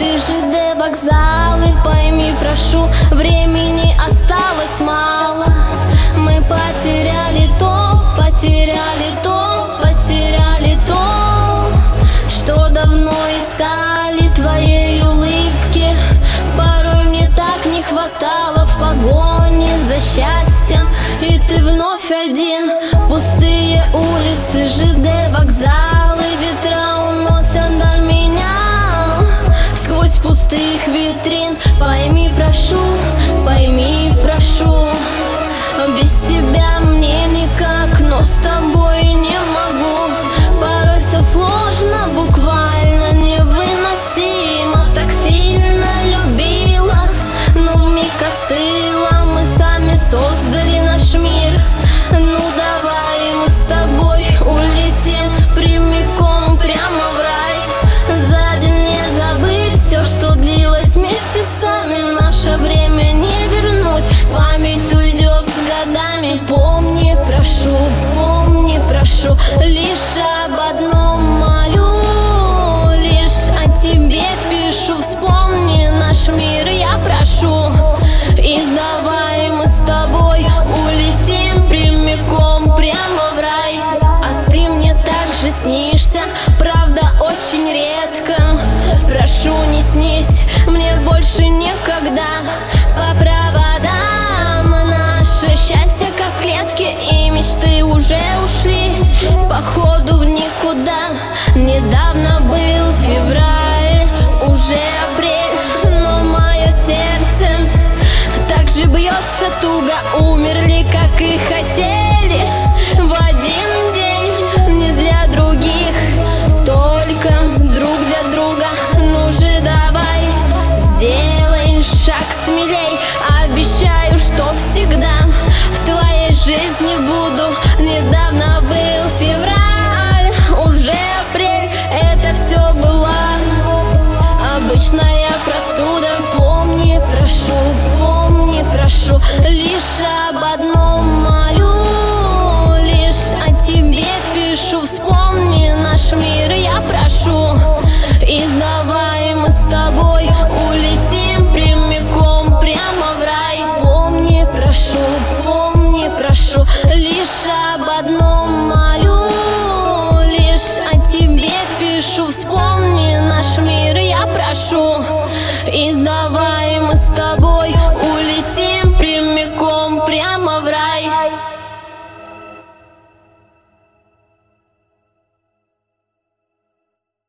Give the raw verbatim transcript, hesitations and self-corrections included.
улицы, ЖД, вокзалы. Пойми, прошу, времени осталось мало. Мы потеряли то, потеряли то, потеряли то, что давно искали, твоей улыбки. Порой мне так не хватало в погоне за счастьем, и ты вновь один. Пустые улицы, ЖД, вокзалы, ветра уносят даль меня сквозь пустых витрин. Пойми, прошу, пойми, прошу, без тебя мне никак, но с тобой не могу. Порой все сложно, буквально невыносимо. Так сильно любила, но вмиг остыла. Мы сами создали наш мир. Ну давай мы с тобой улетим прямиком прямо в рай. За день не забыть все, что длилось месяцами. Наше время не вернуть, память уйдет с годами. Помни, прошу, помни, прошу, лишь об одном молю, лишь о тебе пишу. Вспомни наш мир, я прошу. И давай мы с тобой улетим прямиком прямо в рай. А ты мне так же снишься, правда, очень редко. Прошу, не снись мне больше никогда. По проводам наше счастье как клетки, и мечты уже ушли походу в никуда. Недавно был февраль, уже апрель, но мое сердце так же бьется туго. Умерли, как и хотели, в один день, не для других, только друг для друга. Ну же давай, сделай шаг смелей. Обещаю, что всегда в твоей жизни буду. Недавно был февраль, уже апрель, это все была обычная простуда. Помни, прошу, помни, прошу, лишь об одном молю, лишь о тебе пишу. Вспомни наш мир, я прошу. И давай мы с тобой улетим прямиком прямо в рай. Помни, прошу, помни, прошу, лишь об одном молю, лишь о тебе пишу. Вспомни наш мир, я прошу. И давай